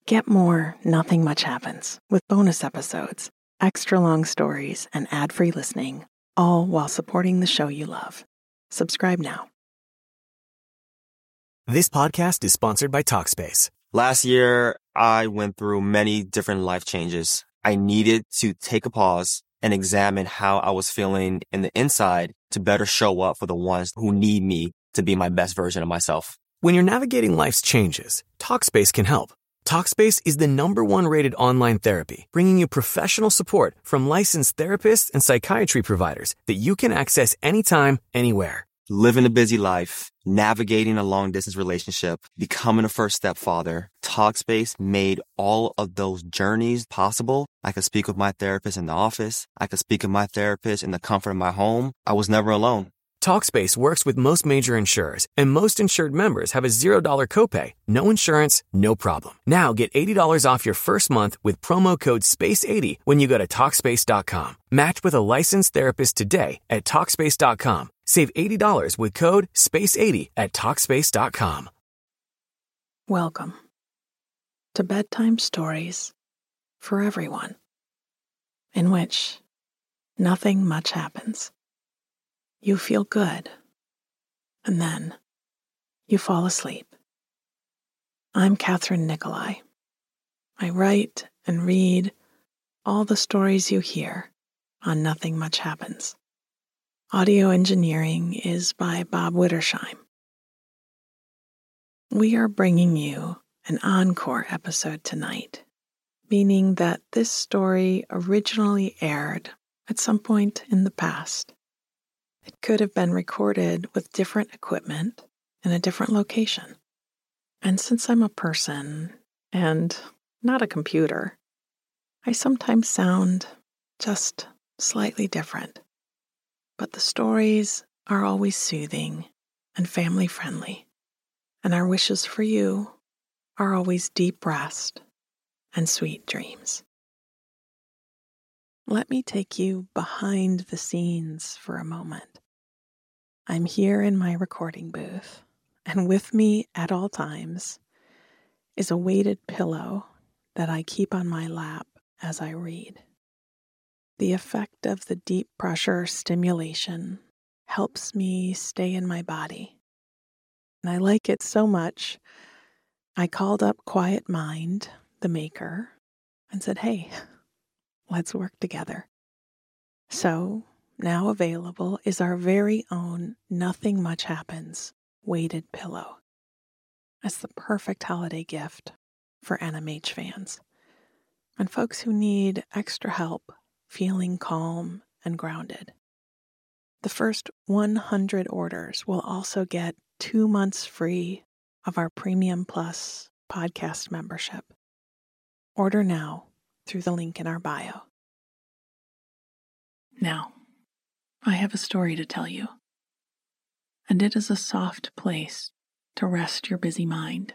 Get more Nothing Much Happens with bonus episodes, extra long stories, and ad-free listening, all while supporting the show you love. Subscribe now. This podcast is sponsored by Talkspace. Last year, I went through many different life changes. I needed to take a pause and examine how I was feeling in the inside to better show up for the ones who need me to be my best version of myself. When you're navigating life's changes, Talkspace can help. Talkspace is the #1 rated online therapy, bringing you professional support from licensed therapists and psychiatry providers that you can access anytime, anywhere. Living a busy life, navigating a long-distance relationship, becoming a first-step father, Talkspace made all of those journeys possible. I could speak with my therapist in the office. I could speak with my therapist in the comfort of my home. I was never alone. Talkspace works with most major insurers, and most insured members have a $0 copay. No insurance, no problem. Now get $80 off your first month with promo code SPACE80 when you go to Talkspace.com. Match with a licensed therapist today at Talkspace.com. Save $80 with code SPACE80 at Talkspace.com. Welcome to Bedtime Stories for Everyone, in which nothing much happens. You feel good, and then you fall asleep. I'm Catherine Nicolai. I write and read all the stories you hear on Nothing Much Happens. Audio engineering is by Bob Wittersheim. We are bringing you an encore episode tonight, meaning that this story originally aired at some point in the past. It could have been recorded with different equipment in a different location. And since I'm a person and not a computer, I sometimes sound just slightly different. But the stories are always soothing and family-friendly, and our wishes for you are always deep rest and sweet dreams. Let me take you behind the scenes for a moment. I'm here in my recording booth, and with me at all times is a weighted pillow that I keep on my lap as I read. The effect of the deep pressure stimulation helps me stay in my body, and I like it so much, I called up Quiet Mind, the maker, and said, hey, let's work together. So, now available is our very own Nothing Much Happens weighted pillow as the perfect holiday gift for NMH fans and folks who need extra help feeling calm and grounded. The first 100 orders will also get 2 months free of our Premium Plus podcast membership. Order now through the link in our bio. Now, I have a story to tell you, and it is a soft place to rest your busy mind.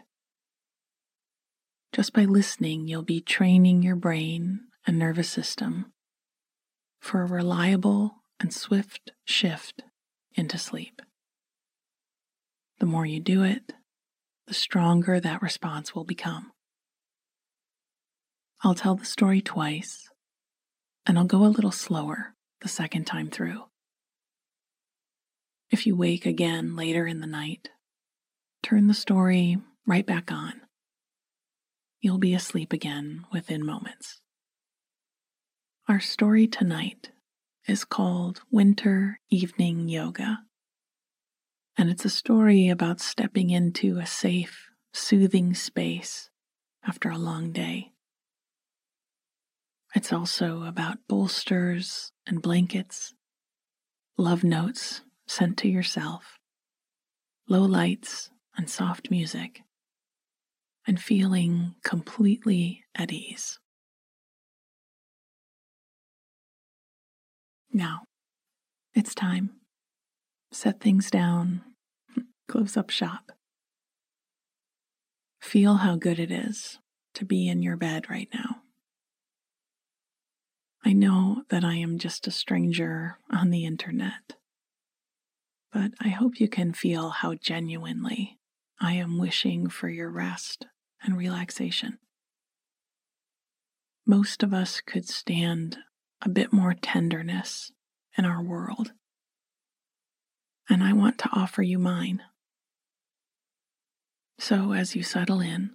Just by listening, you'll be training your brain and nervous system for a reliable and swift shift into sleep. The more you do it, the stronger that response will become. I'll tell the story twice, and I'll go a little slower the second time through. If you wake again later in the night, turn the story right back on. You'll be asleep again within moments. Our story tonight is called Winter Evening Yoga, and it's a story about stepping into a safe, soothing space after a long day. It's also about bolsters and blankets, love notes sent to yourself, low lights and soft music, and feeling completely at ease. Now, it's time. Set things down, close up shop. Feel how good it is to be in your bed right now. I know that I am just a stranger on the internet, but I hope you can feel how genuinely I am wishing for your rest and relaxation. most of us could stand a bit more tenderness in our world. And I want to offer you mine. So as you settle in,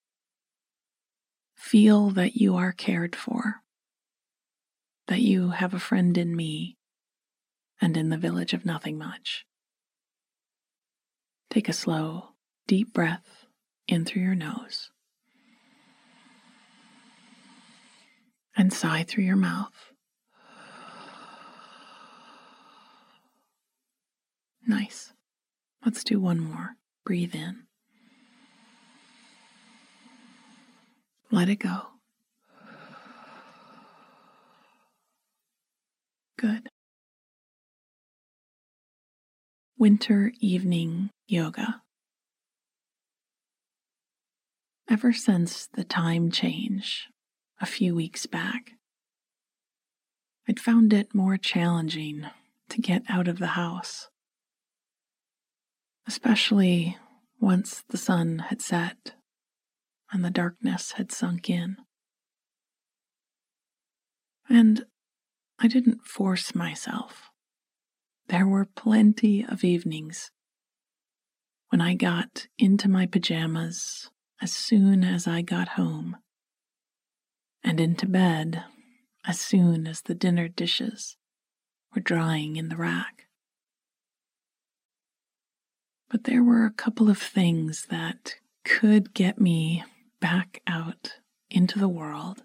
feel that you are cared for, that you have a friend in me and in the Village of Nothing Much. Take a slow, deep breath in through your nose and sigh through your mouth. Nice. Let's do one more. Breathe in. Let it go. Good. Winter evening yoga. Ever since the time change a few weeks back, I'd found it more challenging to get out of the house, especially once the sun had set and the darkness had sunk in. And I didn't force myself. There were plenty of evenings when I got into my pajamas as soon as I got home, and into bed as soon as the dinner dishes were drying in the rack. But there were a couple of things that could get me back out into the world.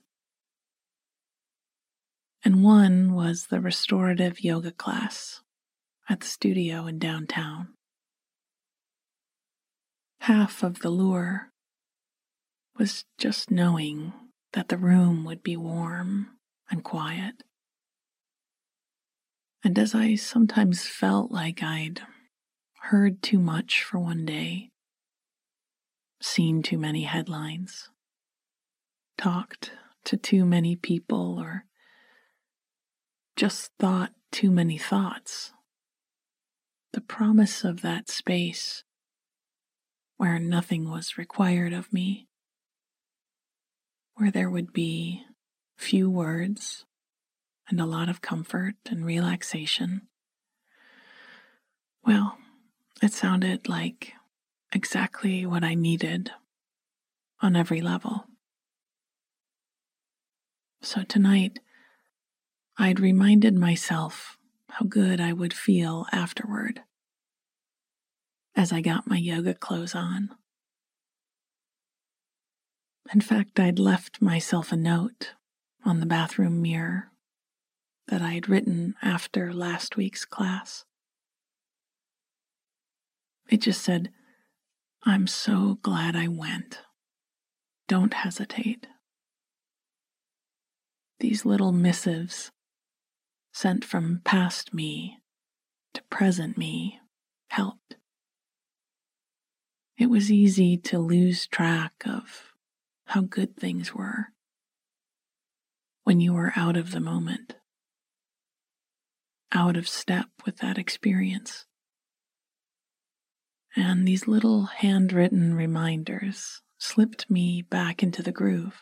And one was the restorative yoga class at the studio in downtown. Half of the lure was just knowing that the room would be warm and quiet. And as I sometimes felt like I'd heard too much for one day, seen too many headlines, talked to too many people, or just thought too many thoughts, the promise of that space where nothing was required of me, where there would be few words and a lot of comfort and relaxation, well, it sounded like exactly what I needed on every level. So tonight, I'd reminded myself how good I would feel afterward as I got my yoga clothes on. In fact, I'd left myself a note on the bathroom mirror that I'd written after last week's class. It just said, "I'm so glad I went. Don't hesitate." These little missives sent from past me to present me helped. It was easy to lose track of how good things were when you were out of the moment, out of step with that experience. And these little handwritten reminders slipped me back into the groove.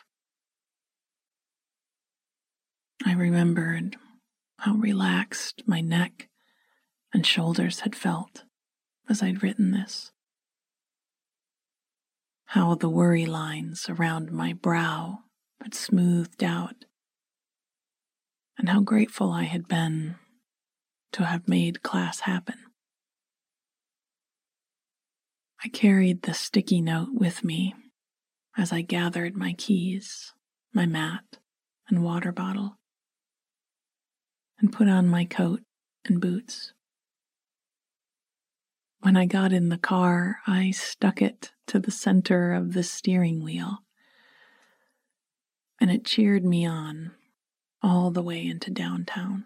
I remembered how relaxed my neck and shoulders had felt as I'd written this, how the worry lines around my brow had smoothed out, and how grateful I had been to have made class happen. I carried the sticky note with me as I gathered my keys, my mat, and water bottle, and put on my coat and boots. When I got in the car, I stuck it to the center of the steering wheel, and it cheered me on all the way into downtown.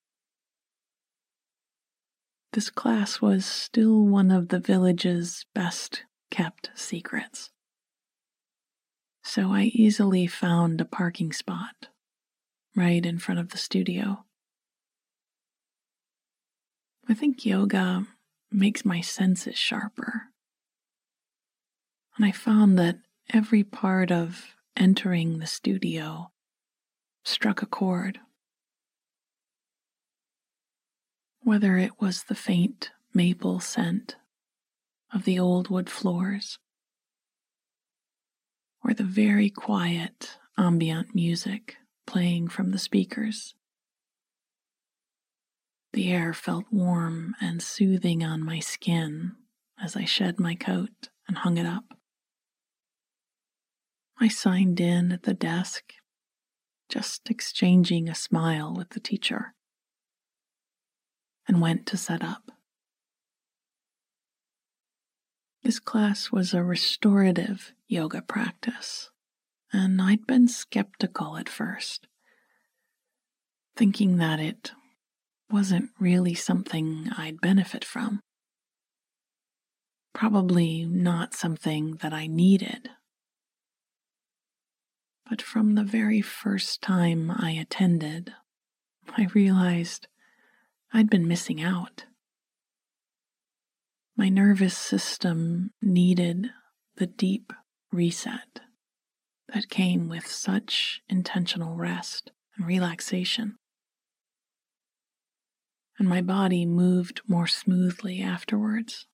This class was still one of the village's best kept secrets, so I easily found a parking spot right in front of the studio. I think yoga makes my senses sharper, and I found that every part of entering the studio struck a chord. Whether it was the faint maple scent of the old wood floors, or the very quiet ambient music playing from the speakers. The air felt warm and soothing on my skin as I shed my coat and hung it up. I signed in at the desk, just exchanging a smile with the teacher, and went to set up. This class was a restorative yoga practice, and I'd been skeptical at first, thinking that it wasn't really something I'd benefit from. Probably not something that I needed. But from the very first time I attended, I realized I'd been missing out. My nervous system needed the deep reset that came with such intentional rest and relaxation. And my body moved more smoothly afterwards.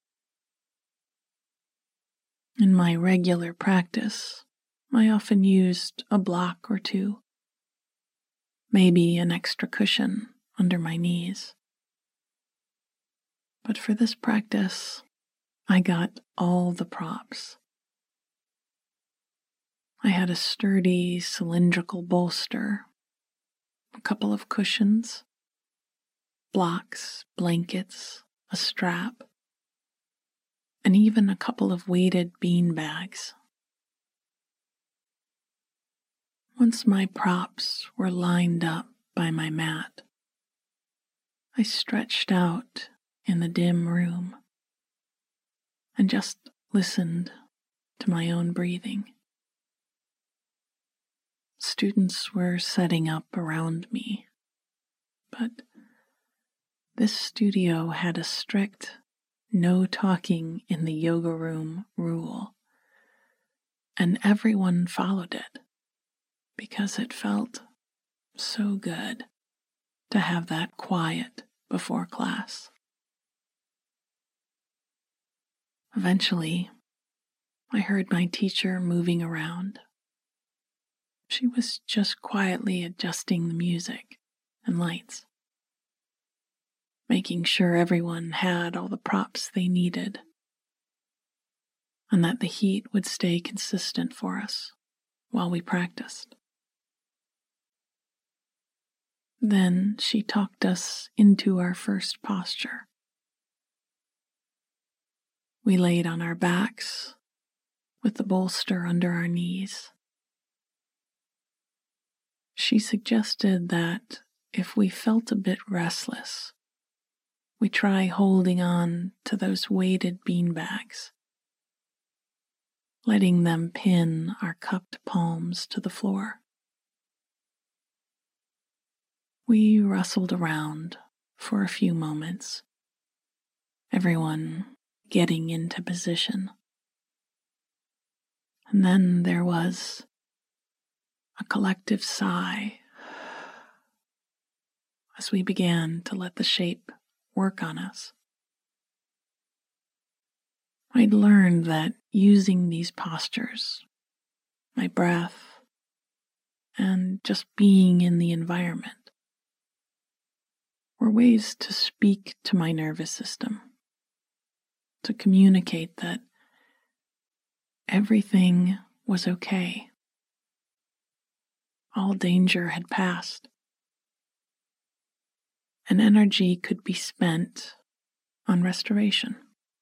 In my regular practice, I often used a block or two, maybe an extra cushion under my knees. But for this practice, I got all the props. I had a sturdy cylindrical bolster, a couple of cushions, blocks, blankets, a strap, and even a couple of weighted bean bags. Once my props were lined up by my mat, I stretched out in the dim room and just listened to my own breathing. Students were setting up around me, but this studio had a strict no talking in the yoga room rule, and everyone followed it because it felt so good to have that quiet before class. Eventually, I heard my teacher moving around. She was just quietly adjusting the music and lights, making sure everyone had all the props they needed, and that the heat would stay consistent for us while we practiced. Then she talked us into our first posture. We laid on our backs with the bolster under our knees. She suggested that if we felt a bit restless, we try holding on to those weighted beanbags, letting them pin our cupped palms to the floor. We rustled around for a few moments, everyone getting into position. And then there was a collective sigh as we began to let the shape work on us. I'd learned that using these postures, my breath, and just being in the environment were ways to speak to my nervous system, to communicate that everything was okay. All danger had passed, and energy could be spent on restoration.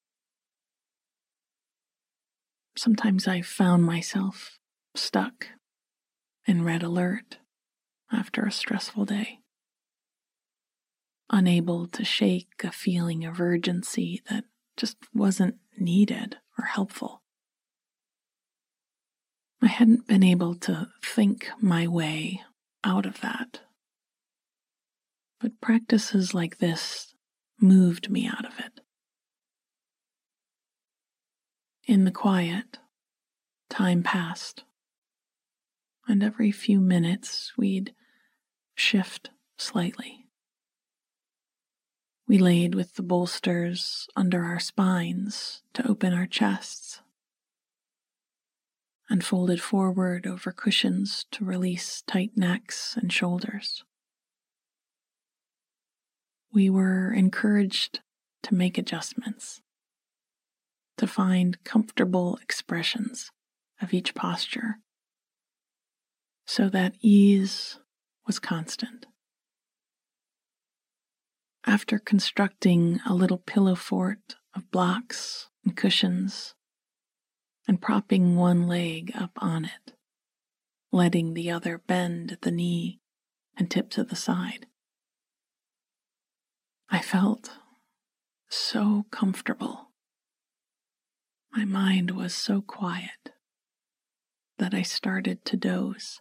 Sometimes I found myself stuck in red alert after a stressful day, unable to shake a feeling of urgency that just wasn't needed or helpful. I hadn't been able to think my way out of that, but practices like this moved me out of it. In the quiet, time passed. and every few minutes we'd shift slightly. We laid with the bolsters under our spines to open our chests, and folded forward over cushions to release tight necks and shoulders. We were encouraged to make adjustments, to find comfortable expressions of each posture, so that ease was constant. After constructing a little pillow fort of blocks and cushions, and propping one leg up on it, letting the other bend at the knee and tip to the side, I felt so comfortable. My mind was so quiet that I started to doze.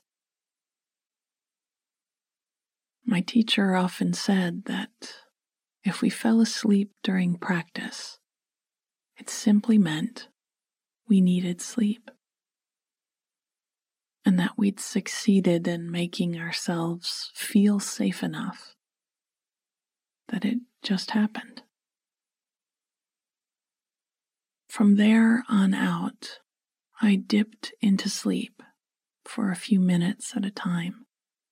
My teacher often said that if we fell asleep during practice, it simply meant we needed sleep, and that we'd succeeded in making ourselves feel safe enough that it just happened. From there on out, I dipped into sleep for a few minutes at a time.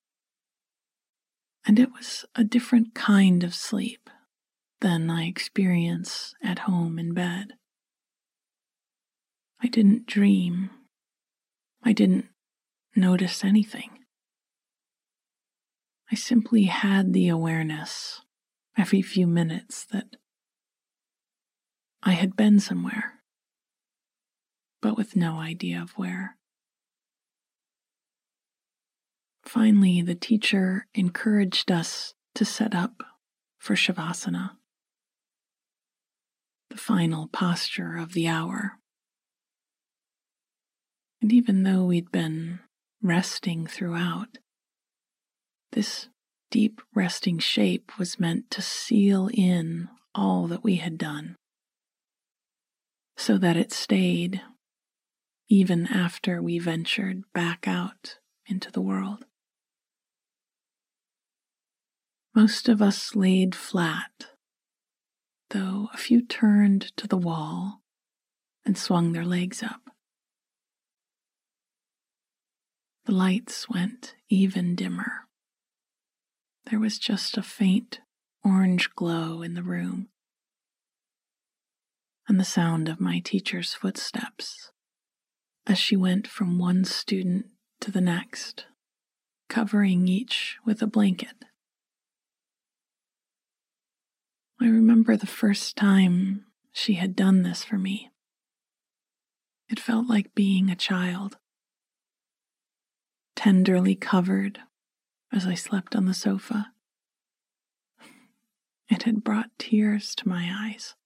And it was a different kind of sleep than I experience at home in bed. I didn't dream. I didn't notice anything. I simply had the awareness every few minutes that I had been somewhere, but with no idea of where. Finally, the teacher encouraged us to set up for Shavasana, the final posture of the hour. And even though we'd been resting throughout, this deep resting shape was meant to seal in all that we had done, so that it stayed even after we ventured back out into the world. Most of us laid flat, though a few turned to the wall and swung their legs up. The lights went even dimmer. There was just a faint orange glow in the room, and the sound of my teacher's footsteps as she went from one student to the next, covering each with a blanket. I remember the first time she had done this for me. It felt like being a child, tenderly covered as I slept on the sofa. It had brought tears to my eyes.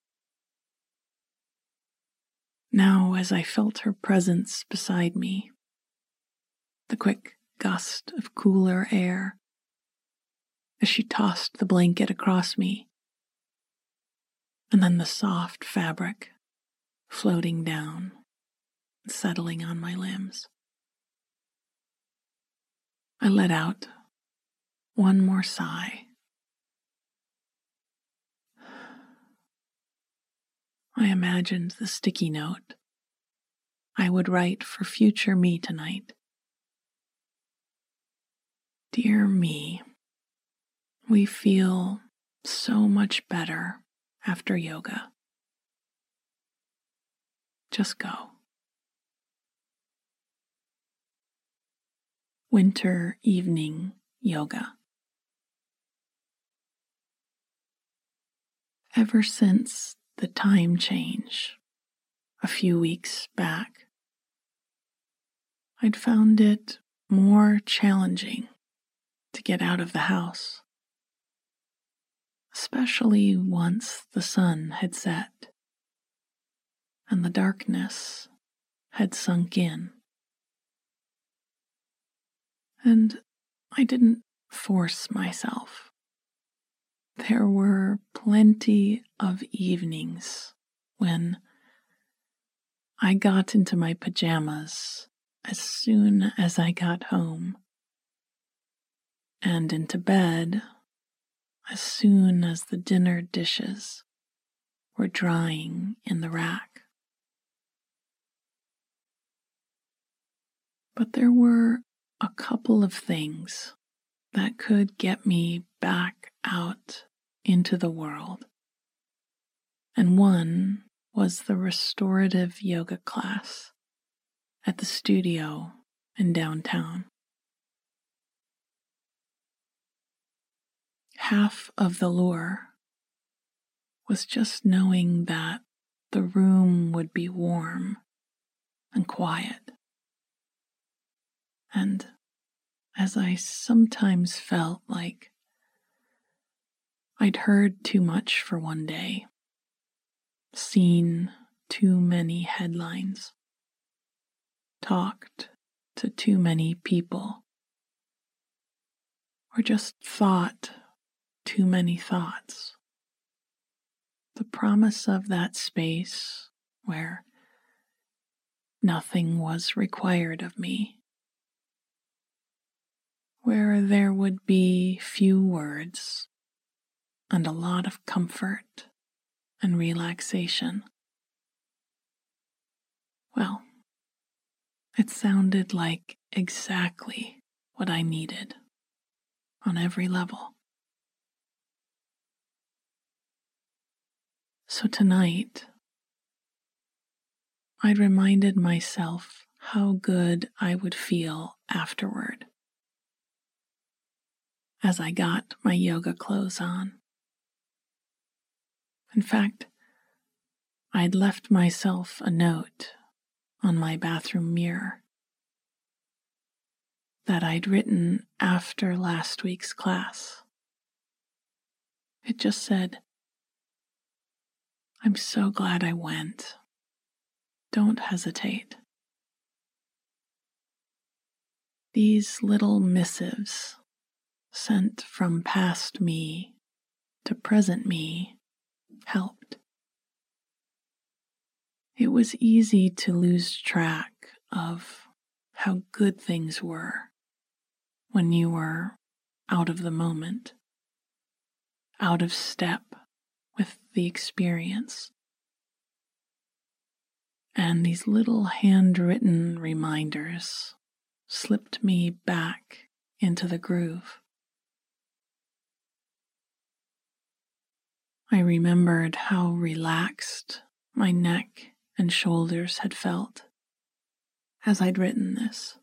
Now, as I felt her presence beside me, the quick gust of cooler air as she tossed the blanket across me, and then the soft fabric floating down and settling on my limbs, I let out one more sigh. I imagined the sticky note I would write for future me tonight. Dear me, we feel so much better after yoga. Just go. Winter evening yoga. Ever since the time change a few weeks back, I'd found it more challenging to get out of the house, especially once the sun had set and the darkness had sunk in. And I didn't force myself. There were plenty of evenings when I got into my pajamas as soon as I got home, and into bed as soon as the dinner dishes were drying in the rack. But there were a couple of things that could get me back out into the world, and one was the restorative yoga class at the studio in downtown. Half of the lure was just knowing that the room would be warm and quiet. And as I sometimes felt like I'd heard too much for one day, seen too many headlines, talked to too many people, or just thought too many thoughts, the promise of that space where nothing was required of me, where there would be few words and a lot of comfort and relaxation. Well, it sounded like exactly what I needed on every level. So tonight, I reminded myself how good I would feel afterward as I got my yoga clothes on. In fact, I'd left myself a note on my bathroom mirror that I'd written after last week's class. It just said, "I'm so glad I went. Don't hesitate." These little missives sent from past me to present me helped. It was easy to lose track of how good things were when you were out of the moment, out of step with the experience. And these little handwritten reminders slipped me back into the groove. I remembered how relaxed my neck and shoulders had felt as I'd written this,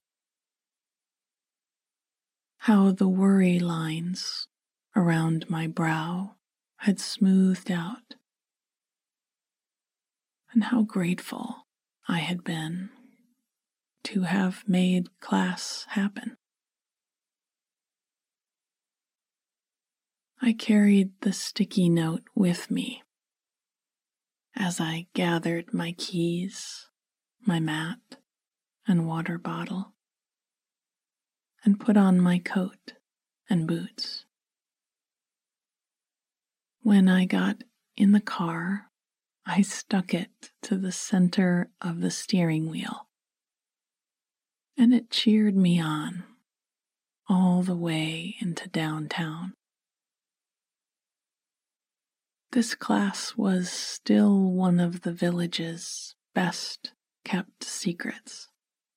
how the worry lines around my brow had smoothed out, and how grateful I had been to have made class happen. I carried the sticky note with me as I gathered my keys, my mat, and water bottle, and put on my coat and boots. When I got in the car, I stuck it to the center of the steering wheel, and it cheered me on all the way into downtown. This class was still one of the village's best kept secrets,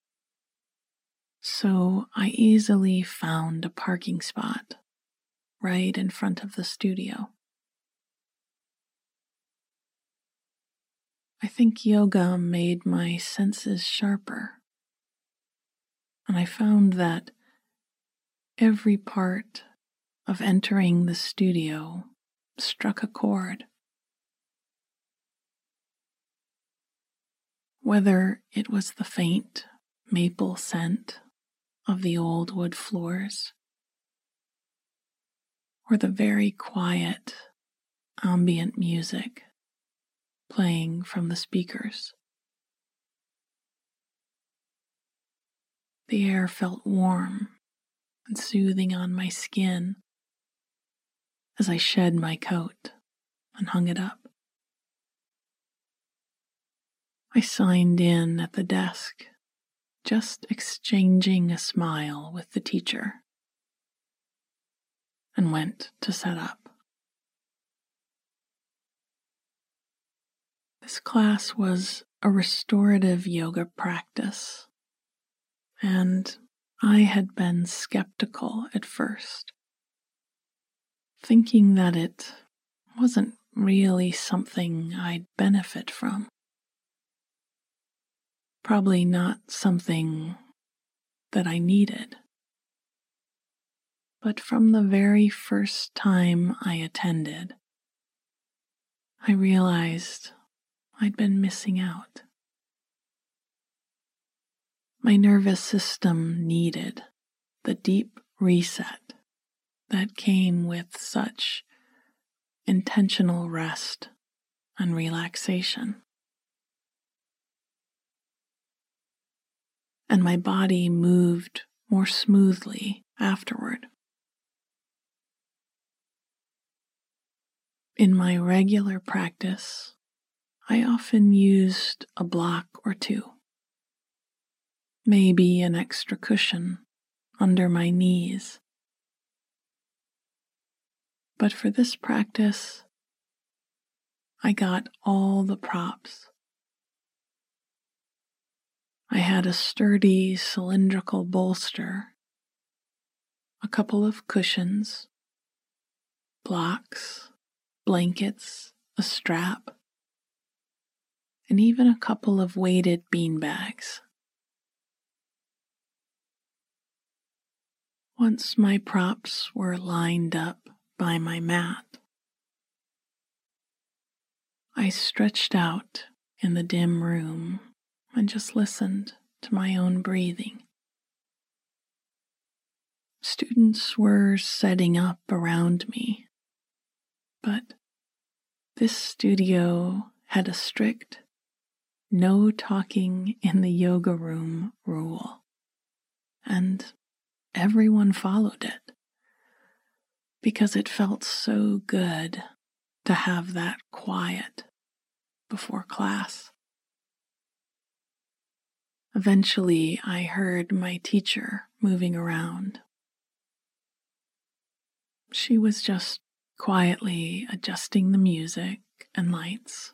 so I easily found a parking spot right in front of the studio. I think yoga made my senses sharper, and I found that every part of entering the studio struck a chord. Whether it was the faint maple scent of the old wood floors, or the very quiet ambient music playing from the speakers. The air felt warm and soothing on my skin as I shed my coat and hung it up. I signed in at the desk just exchanging a smile with the teacher, and went to set up. This class was a restorative yoga practice, and I had been skeptical at first, thinking that it wasn't really something I'd benefit from. Probably not something that I needed. But from the very first time I attended, I realized I'd been missing out. My nervous system needed the deep reset that came with such intentional rest and relaxation. And my body moved more smoothly afterward. In my regular practice, I often used a block or two, maybe an extra cushion under my knees. But for this practice, I got all the props. I had a sturdy cylindrical bolster, a couple of cushions, blocks, blankets, a strap, and even a couple of weighted bean bags. Once my props were lined up by my mat, I stretched out in the dim room and just listened to my own breathing. Students were setting up around me, but this studio had a strict no talking in the yoga room rule, and everyone followed it because it felt so good to have that quiet before class. Eventually, I heard my teacher moving around. She was just quietly adjusting the music and lights,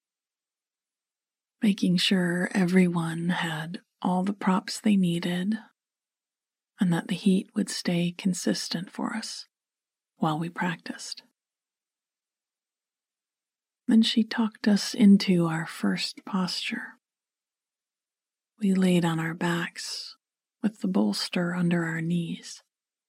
making sure everyone had all the props they needed and that the heat would stay consistent for us while we practiced. Then she talked us into our first posture. We laid on our backs with the bolster under our knees.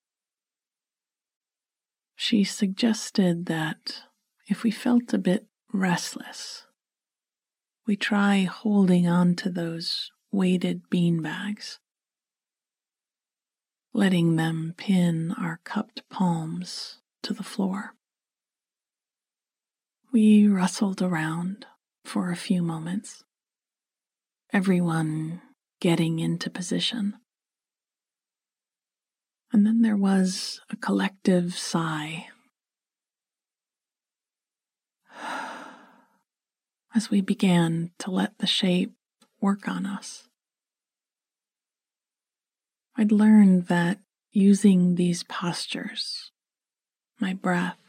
She suggested that if we felt a bit restless, we try holding on to those weighted bean bags, letting them pin our cupped palms to the floor. We rustled around for a few moments, everyone getting into position. And then there was a collective sigh as we began to let the shape work on us. I'd learned that using these postures, my breath,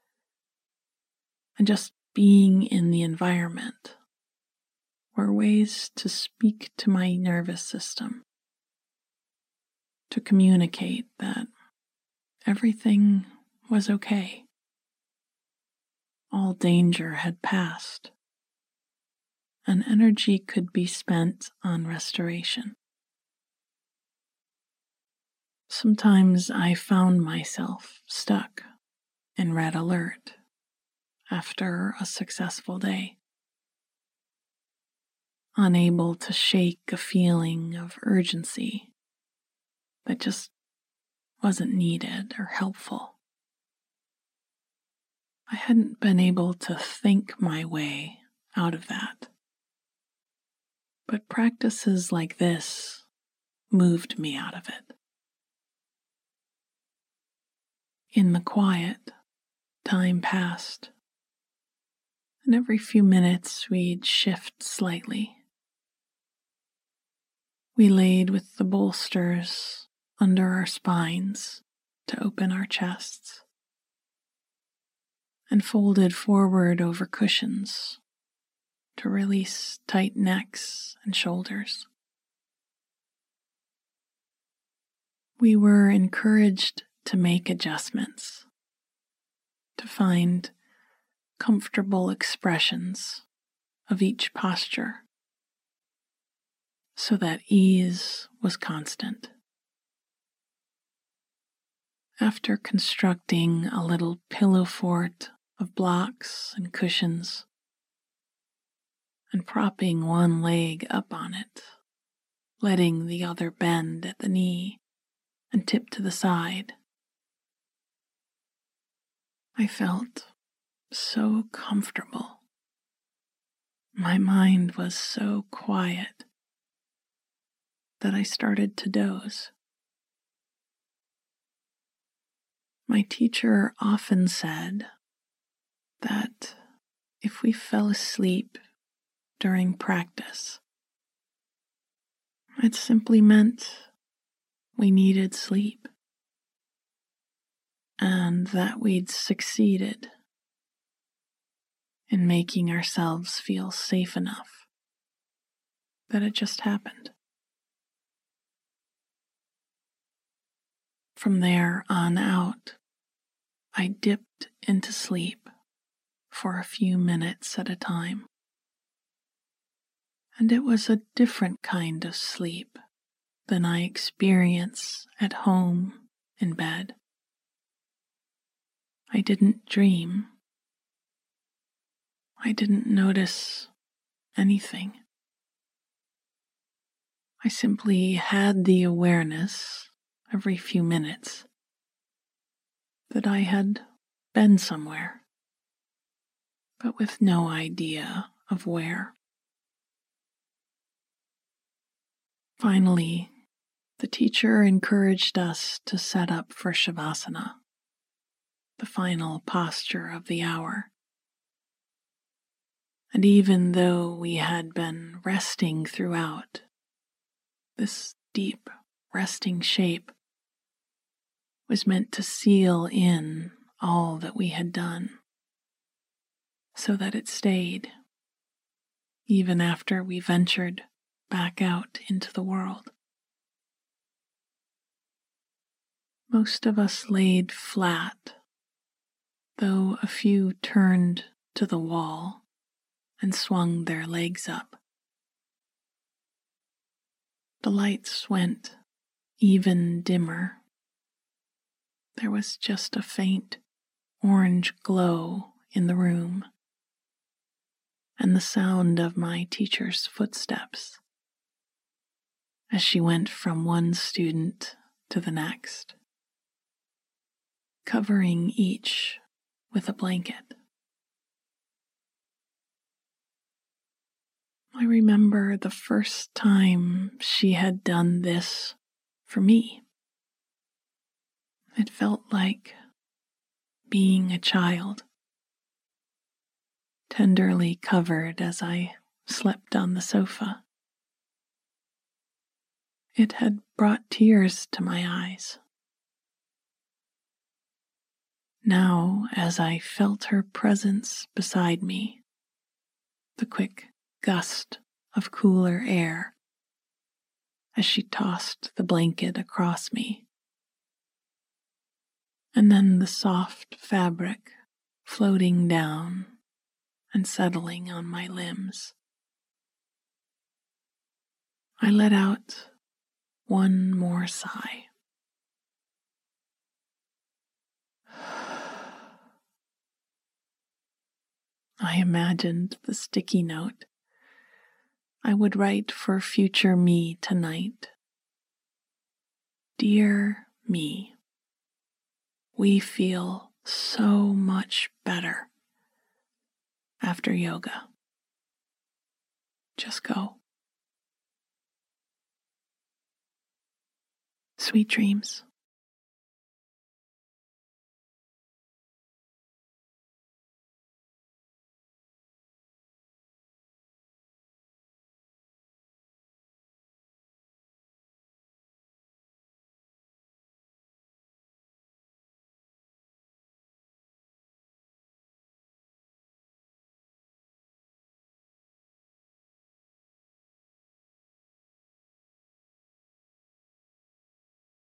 and just being in the environment were ways to speak to my nervous system, to communicate that everything was okay. All danger had passed, and energy could be spent on restoration. Sometimes I found myself stuck in red alert after a successful day, unable to shake a feeling of urgency that just wasn't needed or helpful. I hadn't been able to think my way out of that. But practices like this moved me out of it. In the quiet, time passed, and every few minutes we'd shift slightly. We laid with the bolsters under our spines to open our chests, and folded forward over cushions to release tight necks and shoulders. We were encouraged to make adjustments, to find comfortable expressions of each posture so that ease was constant. After constructing a little pillow fort of blocks and cushions and propping one leg up on it, letting the other bend at the knee and tip to the side, I felt so comfortable. My mind was so quiet that I started to doze. My teacher often said that if we fell asleep during practice, it simply meant we needed sleep and that we'd succeeded in making ourselves feel safe enough that it just happened. From there on out, I dipped into sleep for a few minutes at a time. And it was a different kind of sleep than I experience at home in bed. I didn't dream. I didn't notice anything. I simply had the awareness every few minutes that I had been somewhere, but with no idea of where. Finally, the teacher encouraged us to set up for Shavasana, the final posture of the hour. And even though we had been resting throughout, this deep resting shape was meant to seal in all that we had done, so that it stayed, even after we ventured back out into the world. Most of us laid flat, though a few turned to the wall and swung their legs up. The lights went even dimmer. There was just a faint orange glow in the room, and the sound of my teacher's footsteps as she went from one student to the next, covering each with a blanket. I remember the first time she had done this for me. It felt like being a child, tenderly covered as I slept on the sofa. It had brought tears to my eyes. Now, as I felt her presence beside me, the quick gust of cooler air as she tossed the blanket across me, and then the soft fabric floating down and settling on my limbs, I let out one more sigh. I imagined the sticky note I would write for future me tonight. Dear me, we feel so much better after yoga. Just go. Sweet dreams.